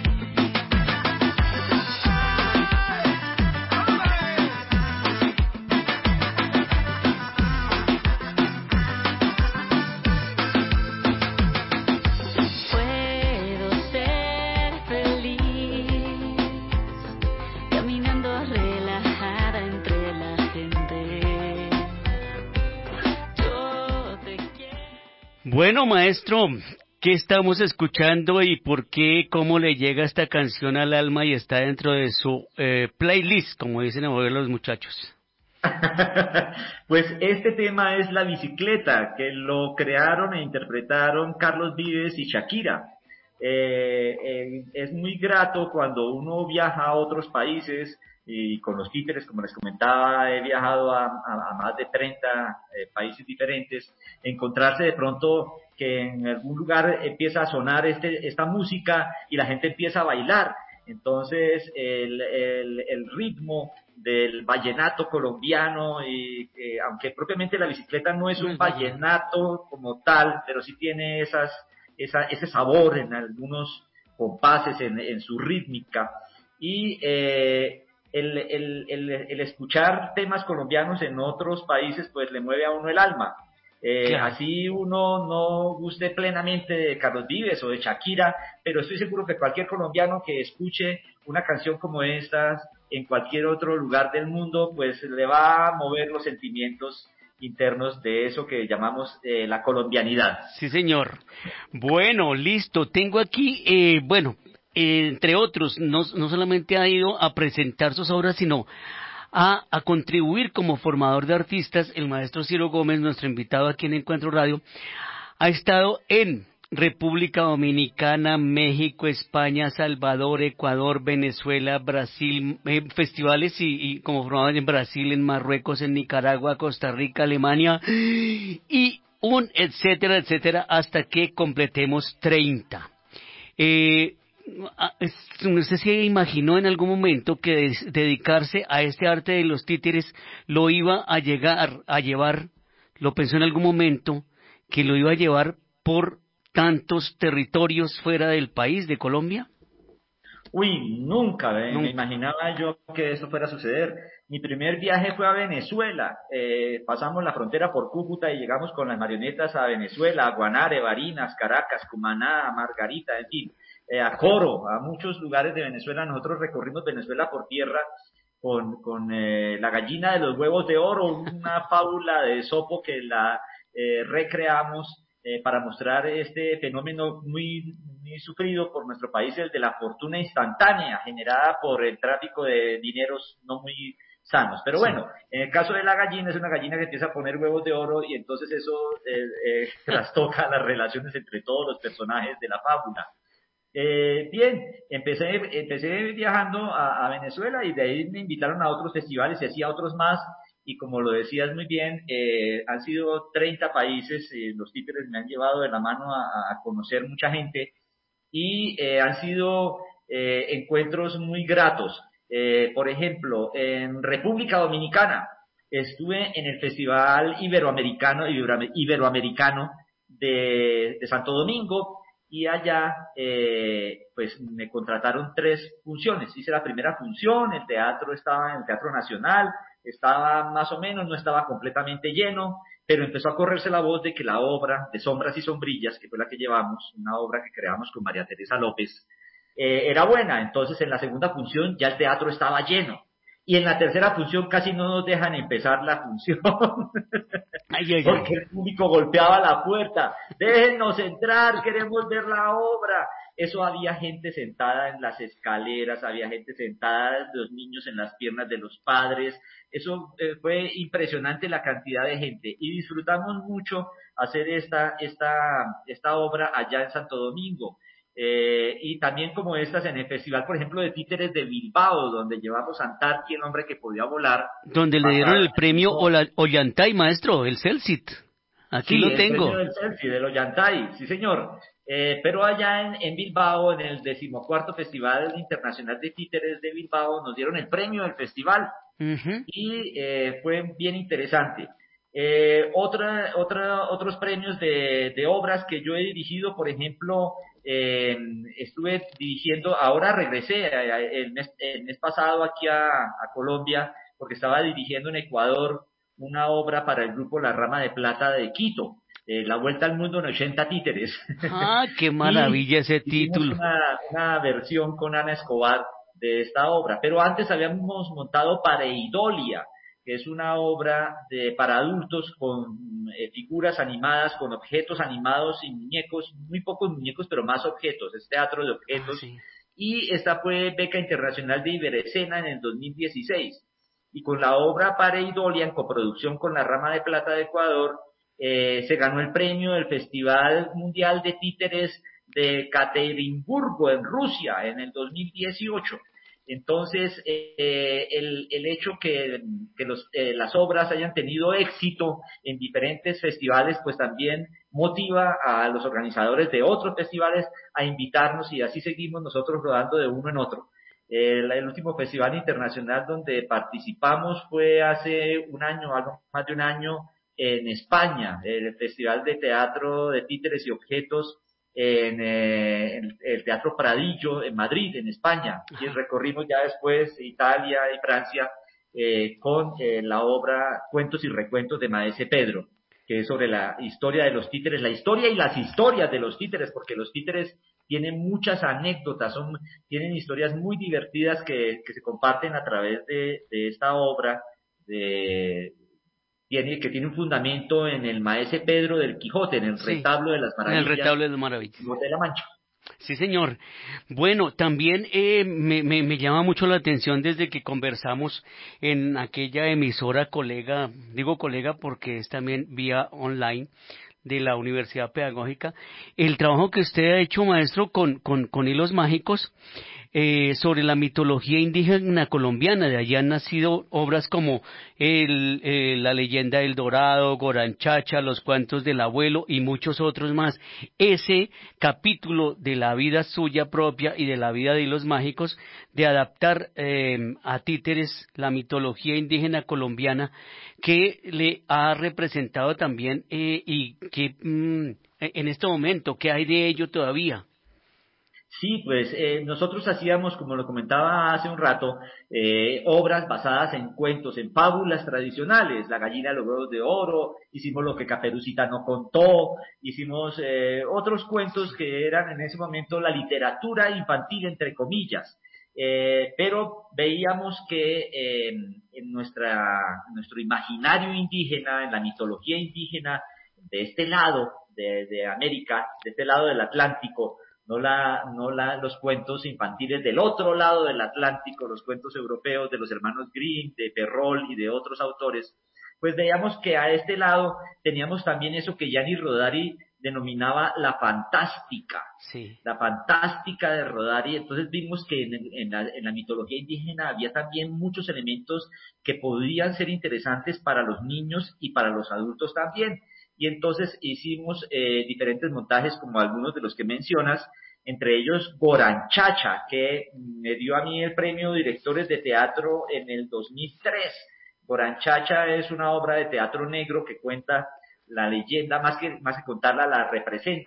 Bueno, maestro, ¿qué estamos escuchando y por qué, cómo le llega esta canción al alma y está dentro de su eh, playlist, como dicen a mover los muchachos? Pues este tema es La Bicicleta, que lo crearon e interpretaron Carlos Vives y Shakira. Eh, eh, es muy grato cuando uno viaja a otros países y con los títeres, como les comentaba, he viajado a, a, a más de treinta eh, países diferentes, encontrarse de pronto que en algún lugar empieza a sonar este, esta música y la gente empieza a bailar. Entonces el, el, el ritmo del vallenato colombiano, y eh, aunque propiamente La Bicicleta no es un vallenato como tal, pero sí tiene esas, esa, ese sabor en algunos compases, en, en su rítmica, y eh, el, el, el, el escuchar temas colombianos en otros países pues le mueve a uno el alma. Eh, Claro. Así uno no guste plenamente de Carlos Vives o de Shakira, pero estoy seguro que cualquier colombiano que escuche una canción como esta en cualquier otro lugar del mundo, pues le va a mover los sentimientos internos de eso que llamamos eh, la colombianidad. Sí, señor. Bueno, listo. Tengo aquí, eh, bueno, eh, entre otros, no, no solamente ha ido a presentar sus obras, sino a, a contribuir como formador de artistas. El maestro Ciro Gómez, nuestro invitado aquí en Encuentro Radio, ha estado en República Dominicana, México, España, Salvador, Ecuador, Venezuela, Brasil, eh, festivales y, y como formador en Brasil, en Marruecos, en Nicaragua, Costa Rica, Alemania y un etcétera, etcétera, hasta que completemos treinta. Eh, no sé si imaginó en algún momento que des, dedicarse a este arte de los títeres lo iba a llegar a llevar, lo pensó en algún momento que lo iba a llevar por tantos territorios fuera del país, de Colombia. Uy, nunca, eh, Nunca. me imaginaba yo que eso fuera a suceder. Mi primer viaje fue a Venezuela. Eh, pasamos la frontera por Cúcuta y llegamos con las marionetas a Venezuela, a Guanare, Barinas, Caracas, Cumaná, Margarita, en fin, eh, a Coro, a muchos lugares de Venezuela. Nosotros recorrimos Venezuela por tierra con, con eh, la gallina de los huevos de oro, una fábula de Esopo que la eh, recreamos eh, para mostrar este fenómeno muy, muy sufrido por nuestro país, el de la fortuna instantánea generada por el tráfico de dineros no muy sanos. Pero bueno, en el caso de la gallina, es una gallina que empieza a poner huevos de oro y entonces eso eh, eh, trastoca las relaciones entre todos los personajes de la fábula. Eh, bien, empecé, empecé viajando a, a Venezuela y de ahí me invitaron a otros festivales y hacía otros más. Y como lo decías muy bien, eh, han sido treinta países, eh, los títeres me han llevado de la mano a, a conocer mucha gente y eh, han sido eh, encuentros muy gratos. Eh, por ejemplo, en República Dominicana estuve en el Festival Iberoamericano, Iberoamericano de, de Santo Domingo y allá eh, pues me contrataron tres funciones. Hice la primera función, el teatro estaba en el Teatro Nacional, estaba más o menos, no estaba completamente lleno, pero empezó a correrse la voz de que la obra de Sombras y Sombrillas, que fue la que llevamos, una obra que creamos con María Teresa López, eh, era buena. Entonces en la segunda función ya el teatro estaba lleno. Y en la tercera función casi no nos dejan empezar la función, Ay, ay, porque ay. el público golpeaba la puerta. Déjennos entrar, queremos ver la obra. Eso había gente sentada en las escaleras, había gente sentada, los niños en las piernas de los padres. Eso eh, fue impresionante la cantidad de gente. Y disfrutamos mucho hacer esta, esta, esta obra allá en Santo Domingo. Eh, y también como estas en el Festival, por ejemplo, de Títeres de Bilbao, donde llevamos a Antarqui, el hombre que podía volar, Donde le dieron basado el en el premio libro. Ola- Ollantay, maestro, el Celsit. Aquí Sí, lo el premio tengo. del selfie, del Ollantay, sí señor. Eh, pero allá en, en Bilbao, en el decimocuarto Festival Internacional de Títeres de Bilbao, nos dieron el premio del festival Ujú. y eh, fue bien interesante. Eh, otra, otra, otros premios de, de obras que yo he dirigido, por ejemplo, eh, estuve dirigiendo, ahora regresé eh, el mes, el mes pasado aquí a, a Colombia, porque estaba dirigiendo en Ecuador una obra para el grupo La Rama de Plata de Quito, eh, La Vuelta al Mundo en ochenta títeres. Ah, qué Y maravilla ese hicimos título. una, una versión con Ana Escobar de esta obra. Pero antes habíamos montado Pareidolia, que es una obra de, para adultos con eh, figuras animadas, con objetos animados y muñecos, muy pocos muñecos, pero más objetos, es teatro de Ah, objetos. sí. Y esta fue beca internacional de Iberescena en el dos mil dieciséis. Y con la obra Pareidolia, en coproducción con la Rama de Plata de Ecuador, eh, se ganó el premio del Festival Mundial de Títeres de Ekaterimburgo, en Rusia, en el dos mil dieciocho. Entonces, eh, el, el hecho que, que los, eh, las obras hayan tenido éxito en diferentes festivales, pues también motiva a los organizadores de otros festivales a invitarnos, y así seguimos nosotros rodando de uno en otro. El, el último festival internacional donde participamos fue hace un año, algo más de un año, en España, el Festival de Teatro de Títeres y Objetos en, eh, en el Teatro Pradillo en Madrid, en España, y Ajá. recorrimos ya después Italia y Francia eh, con eh, la obra Cuentos y Recuentos de Maese Pedro, que es sobre la historia de los títeres, la historia y las historias de los títeres, porque los títeres tienen muchas anécdotas, son, tienen historias muy divertidas que, que se comparten a través de, de esta obra, de, tiene, que tiene un fundamento en el Maese Pedro del Quijote, en el Sí, retablo de las en el maravillas retablo de las del maravillas. Quijote de la Mancha. Sí, señor. Bueno, también eh, me, me, me llama mucho la atención desde que conversamos en aquella emisora colega, digo colega porque es también vía online de la Universidad Pedagógica, el trabajo que usted ha hecho, maestro, con, con, con hilos mágicos eh, sobre la mitología indígena colombiana. De allí han nacido obras como el, eh, La leyenda del Dorado, Goranchacha, Los cuentos del abuelo y muchos otros más. Ese capítulo de la vida suya propia y de la vida de hilos mágicos, de adaptar eh, a títeres la mitología indígena colombiana, que le ha representado también eh, y que mm, en este momento, ¿qué hay de ello todavía? Sí, pues eh, nosotros hacíamos, como lo comentaba hace un rato, eh, obras basadas en cuentos, en fábulas tradicionales, La gallina de los huevos de oro, hicimos Lo que Caperucita no contó, hicimos eh, otros cuentos que eran en ese momento la literatura infantil, entre comillas. Eh, pero veíamos que eh, en nuestra, en nuestro imaginario indígena, en la mitología indígena, de este lado de, de América, de este lado del Atlántico, no la, no la, los cuentos infantiles del otro lado del Atlántico, los cuentos europeos de los hermanos Grimm, de Perrol y de otros autores, pues veíamos que a este lado teníamos también eso que Gianni Rodari denominaba la fantástica, Sí, la fantástica de Rodari. Entonces vimos que en, en, la, en la mitología indígena había también muchos elementos que podían ser interesantes para los niños y para los adultos también. Y entonces hicimos eh, diferentes montajes, como algunos de los que mencionas, entre ellos Goranchacha, que me dio a mí el premio Directores de Teatro en el dos mil tres. Goranchacha es una obra de teatro negro que cuenta la leyenda, más que, más que contarla, la representa,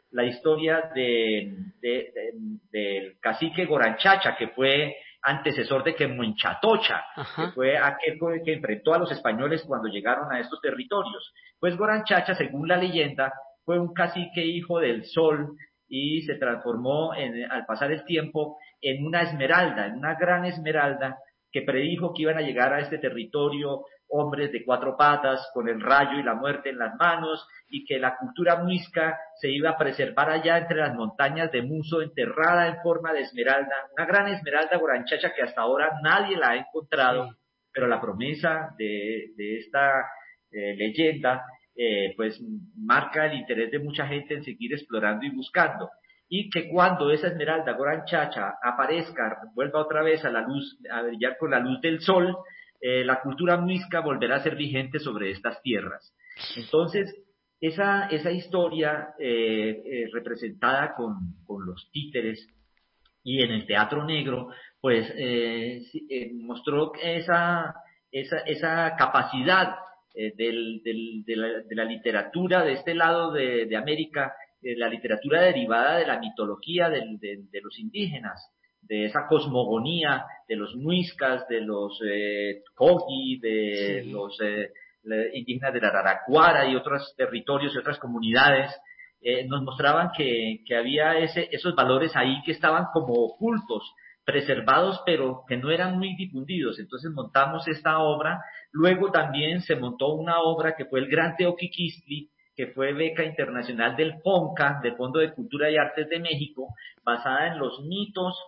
la historia de, de, de, del cacique Goranchacha, que fue antecesor de Quemonchatocha, que fue aquel que enfrentó a los españoles cuando llegaron a estos territorios. Pues Goranchacha, según la leyenda, fue un cacique hijo del sol y se transformó en, al pasar el tiempo en una esmeralda, en una gran esmeralda, que predijo que iban a llegar a este territorio hombres de cuatro patas con el rayo y la muerte en las manos, y que la cultura muisca se iba a preservar allá entre las montañas de Muso, enterrada en forma de esmeralda, una gran esmeralda Goranchacha que hasta ahora nadie la ha encontrado, sí. Pero la promesa de, de esta eh, leyenda eh, pues marca el interés de mucha gente en seguir explorando y buscando, y que cuando esa esmeralda Goranchacha aparezca, vuelva otra vez a la luz, a brillar con la luz del sol, eh, la cultura muisca volverá a ser vigente sobre estas tierras. Entonces, esa, esa historia eh, eh, representada con, con los títeres y en el teatro negro, pues eh, eh, mostró esa, esa, esa capacidad eh, del, del, de, la, de la literatura de este lado de, de América, eh, la literatura derivada de la mitología de, de, de los indígenas, de esa cosmogonía de los muiscas, de los eh, Kogi, de sí. los eh, indígenas de la Araraquara y otros territorios y otras comunidades, eh, nos mostraban que, que había ese, esos valores ahí que estaban como ocultos, preservados, pero que no eran muy difundidos. Entonces montamos esta obra. Luego también se montó una obra que fue el Gran Teoquiquistli, que fue beca internacional del FONCA, del Fondo de Cultura y Artes de México, basada en los mitos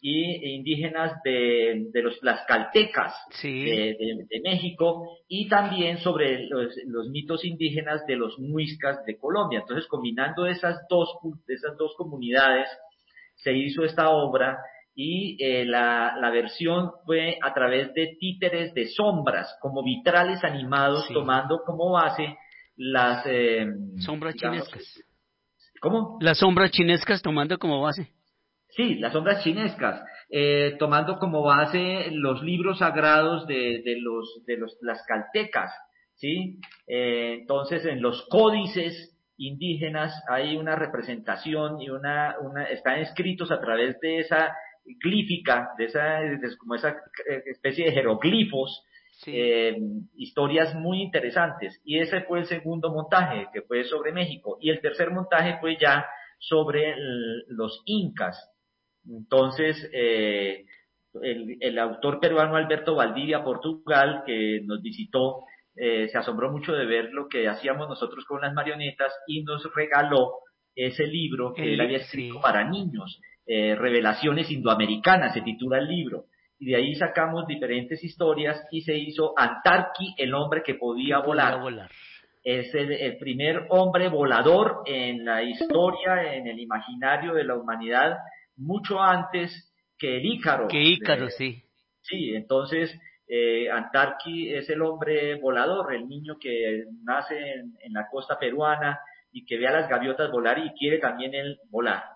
y indígenas de, de los tlaxcaltecas sí. de, de, de México, y también sobre los, los mitos indígenas de los muiscas de Colombia. Entonces, combinando esas dos, esas dos comunidades, se hizo esta obra, y eh, la, la versión fue a través de títeres de sombras, como vitrales animados, sí. tomando como base las... Eh, sombras digamos, chinescas. ¿Cómo? Las sombras chinescas tomando como base. Sí, las sombras chinescas, eh, tomando como base los libros sagrados de, de los de los tlaxcaltecas, ¿sí? Eh, entonces, en los códices indígenas hay una representación y una, una están escritos a través de esa glífica, de esa, de, como esa especie de jeroglifos, sí. eh, historias muy interesantes. Y ese fue el segundo montaje, que fue sobre México. Y el tercer montaje fue ya sobre el, los incas. Entonces, eh, el, el autor peruano Alberto Valdivia, Portugal, que nos visitó, eh, se asombró mucho de ver lo que hacíamos nosotros con las marionetas y nos regaló ese libro que el, él había escrito sí. para niños, eh, Revelaciones Indoamericanas, se titula el libro. Y de ahí sacamos diferentes historias y se hizo Antarqui, el hombre que podía, que volar. podía volar. Es el, el primer hombre volador en la historia, en el imaginario de la humanidad, mucho antes que el Ícaro. Que Ícaro, eh, sí. Sí, entonces eh, Antarqui es el hombre volador, el niño que nace en, en la costa peruana y que ve a las gaviotas volar y quiere también él volar.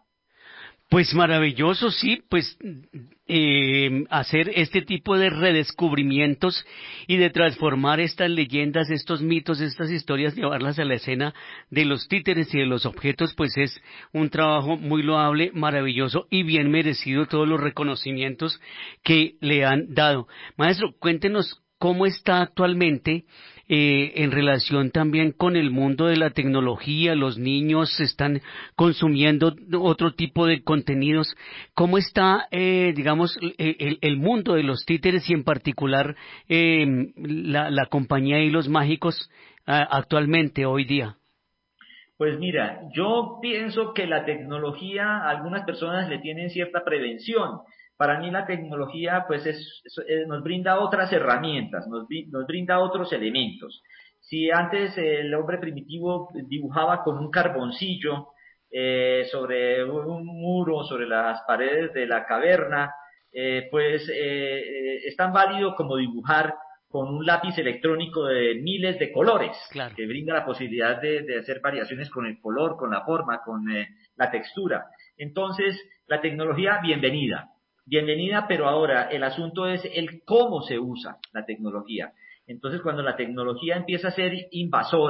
Pues maravilloso, sí, pues eh, hacer este tipo de redescubrimientos y de transformar estas leyendas, estos mitos, estas historias, llevarlas a la escena de los títeres y de los objetos, pues es un trabajo muy loable, maravilloso y bien merecido todos los reconocimientos que le han dado. Maestro, cuéntenos cómo está actualmente eh, en relación también con el mundo de la tecnología. Los niños están consumiendo otro tipo de contenidos. ¿Cómo está, eh, digamos, el, el mundo de los títeres y en particular eh, la, la compañía Hilos Mágicos eh, actualmente, hoy día? Pues mira, yo pienso que la tecnología, a algunas personas le tienen cierta prevención. Para mí la tecnología pues es, es, nos brinda otras herramientas, nos, nos brinda otros elementos. Si antes el hombre primitivo dibujaba con un carboncillo eh, sobre un muro, sobre las paredes de la caverna, eh, pues eh, es tan válido como dibujar con un lápiz electrónico de miles de colores, claro, que brinda la posibilidad de, de hacer variaciones con el color, con la forma, con eh, la textura. Entonces, la tecnología, bienvenida. Bienvenida, pero ahora el asunto es el cómo se usa la tecnología. Entonces, cuando la tecnología empieza a ser invasora,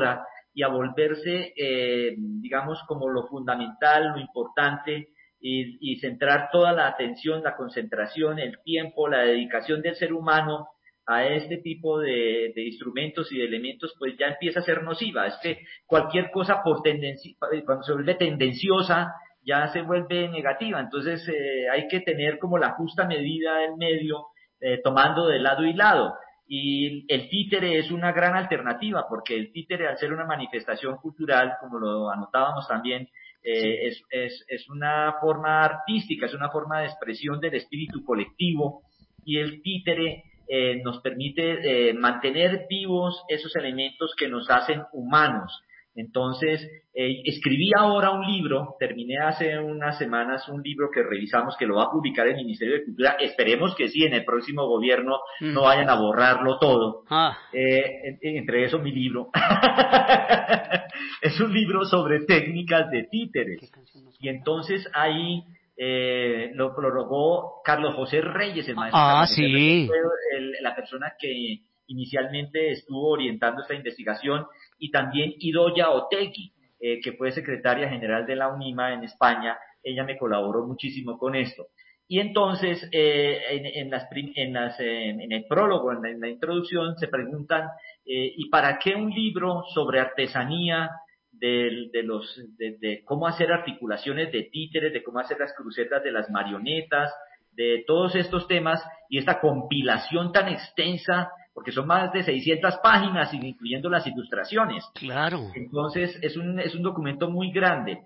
y a volverse, eh, digamos, como lo fundamental, lo importante, y, y centrar toda la atención, la concentración, el tiempo, la dedicación del ser humano a este tipo de, de instrumentos y de elementos, pues ya empieza a ser nociva. Es que cualquier cosa por tendencia, cuando se vuelve tendenciosa, ya se vuelve negativa. Entonces eh, hay que tener como la justa medida del medio, eh, tomando de lado y lado. Y el títere es una gran alternativa, porque el títere, al ser una manifestación cultural, como lo anotábamos también, eh, es, es, es una forma artística, es una forma de expresión del espíritu colectivo, y el títere eh, nos permite eh, mantener vivos esos elementos que nos hacen humanos. Entonces, eh, escribí ahora un libro, terminé hace unas semanas un libro que revisamos, que lo va a publicar el Ministerio de Cultura. Esperemos que sí, en el próximo gobierno Mm. no vayan a borrarlo todo. Ah, Eh, en- entre eso mi libro. Es un libro sobre técnicas de títeres. Y entonces ahí eh, lo prorrogó Carlos José Reyes, el maestro ah, Carlos José Reyes sí. fue el- la persona que inicialmente estuvo orientando esta investigación, y también Idoya Otegui, eh, que fue secretaria general de la UNIMA en España. Ella me colaboró muchísimo con esto. Y entonces, eh, en, en, las, prim- en, las, eh, en el prólogo, en la, en la introducción, se preguntan, eh, ¿y para qué un libro sobre artesanía, de, de, los, de, de cómo hacer articulaciones de títeres, de cómo hacer las crucetas de las marionetas, de todos estos temas, y esta compilación tan extensa, porque son más de seiscientas páginas, incluyendo las ilustraciones? Claro. Entonces, es un, es un documento muy grande.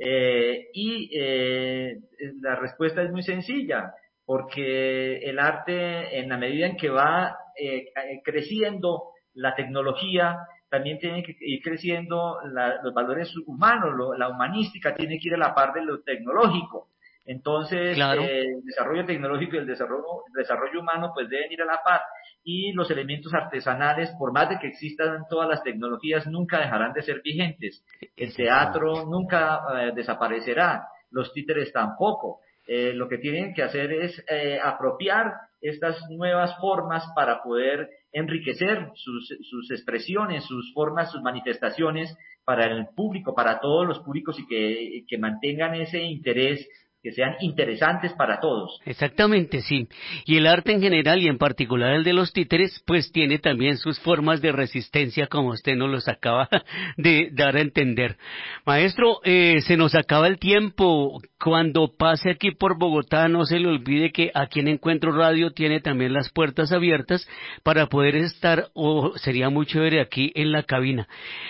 Eh, y eh, la respuesta es muy sencilla, porque el arte, en la medida en que va eh, creciendo la tecnología, también tiene que ir creciendo la, los valores humanos, lo, la humanística tiene que ir a la par de lo tecnológico. Entonces, Claro. eh, el desarrollo tecnológico y el desarrollo, el desarrollo humano pues deben ir a la par, y los elementos artesanales, por más de que existan todas las tecnologías, nunca dejarán de ser vigentes. El teatro nunca eh, desaparecerá, los títeres tampoco. Eh, lo que tienen que hacer es eh, apropiar estas nuevas formas para poder enriquecer sus, sus expresiones, sus formas, sus manifestaciones para el público, para todos los públicos, y que, que mantengan ese interés, que sean interesantes para todos. Exactamente, sí. Y el arte en general, y en particular el de los títeres, pues tiene también sus formas de resistencia, como usted nos los acaba de dar a entender. Maestro, eh, se nos acaba el tiempo. Cuando pase aquí por Bogotá, no se le olvide que aquí en Encuentro Radio tiene también las puertas abiertas para poder estar, o sería muy chévere, aquí en la cabina.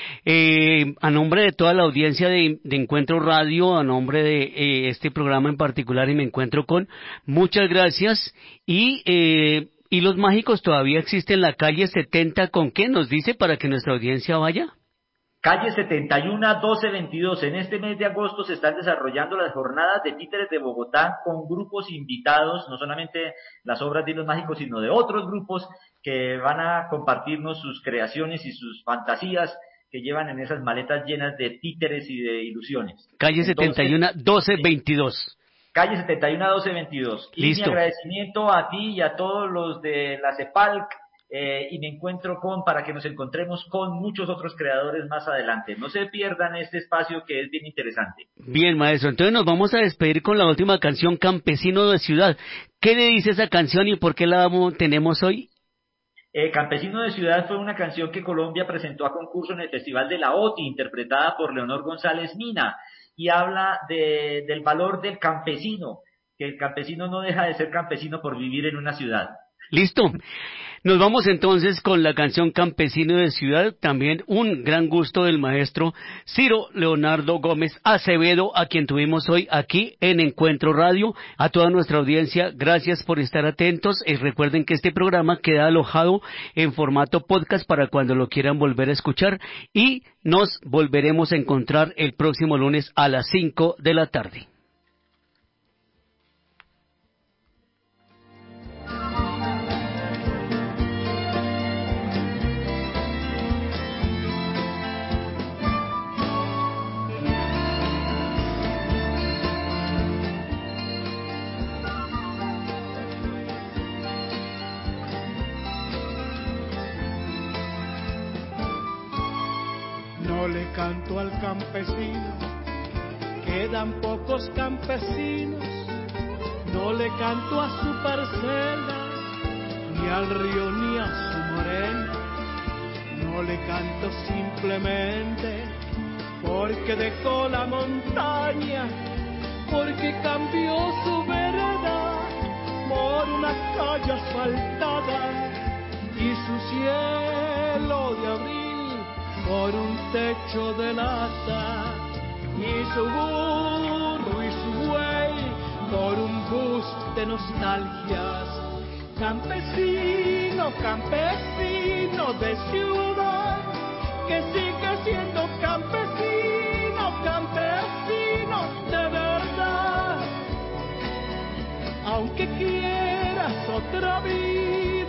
Eh, a nombre de toda la audiencia de, de Encuentro Radio, a nombre de eh, este programa en particular, y me encuentro con, muchas gracias. Y eh, Hilos Mágicos todavía existe en la calle setenta, ¿con qué nos dice para que nuestra audiencia vaya? Calle setenta y uno, doce veintidós. En este mes de agosto se están desarrollando las jornadas de títeres de Bogotá, con grupos invitados, no solamente las obras de Hilos Mágicos, sino de otros grupos que van a compartirnos sus creaciones y sus fantasías que llevan en esas maletas llenas de títeres y de ilusiones. Calle Entonces, setenta y uno, doce veintidós. Calle setenta y uno, doce veintidós. Y mi Listo. agradecimiento a ti y a todos los de la CEPALC, eh, y me encuentro con, para que nos encontremos con muchos otros creadores más adelante. No se pierdan este espacio, que es bien interesante. Bien, maestro, entonces nos vamos a despedir con la última canción, Campesino de Ciudad. ¿Qué le dice esa canción y por qué la vamos- tenemos hoy? Eh, Campesino de Ciudad fue una canción que Colombia presentó a concurso en el Festival de la O T I, interpretada por Leonor González Mina, y habla de, del valor del campesino, que el campesino no deja de ser campesino por vivir en una ciudad. Listo. Nos vamos entonces con la canción Campesino de Ciudad, también un gran gusto del maestro Ciro Leonardo Gómez Acevedo, a quien tuvimos hoy aquí en Encuentro Radio. A toda nuestra audiencia, gracias por estar atentos. Y recuerden que este programa queda alojado en formato podcast para cuando lo quieran volver a escuchar, y nos volveremos a encontrar el próximo lunes a las cinco de la tarde. No No le canto al campesino, quedan pocos campesinos. No le canto a su parcela, ni al río ni a su morena. No le canto simplemente porque dejó la montaña, porque cambió su vereda por una calle asfaltada y su cielo de abril por un techo de lata, y su burro y su buey por un bus de nostalgias. Campesino, campesino de ciudad, que sigue siendo campesino, campesino de verdad. Aunque quieras otra vida,